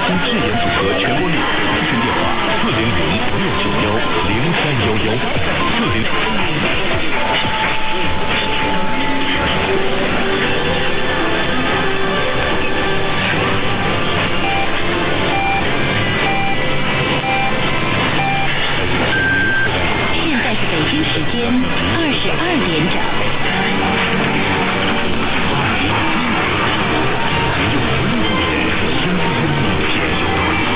星智研组合全国内咨询电话现在是北京时间22点整。